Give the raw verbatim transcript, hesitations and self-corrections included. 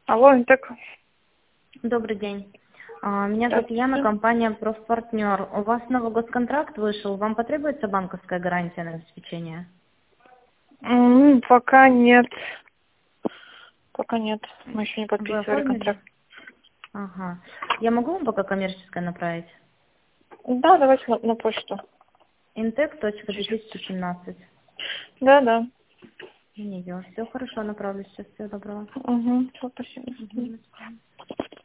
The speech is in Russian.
Алло, Интек. Добрый день. А, Меня зовут Здравствуйте. Яна, компания «Профпартнер». У вас новый госконтракт вышел. Вам потребуется банковская гарантия на обеспечение? М, Пока нет. Пока нет. Мы еще не Вы подписывали оформили? контракт. Ага. Я могу вам пока коммерческое направить? Да, давайте на, на почту. интек точка две тысячи семнадцать. Да, да. Все хорошо, направлю сейчас. Всего доброго. Угу. Все, спасибо. До Мгм, свидания. до свидания.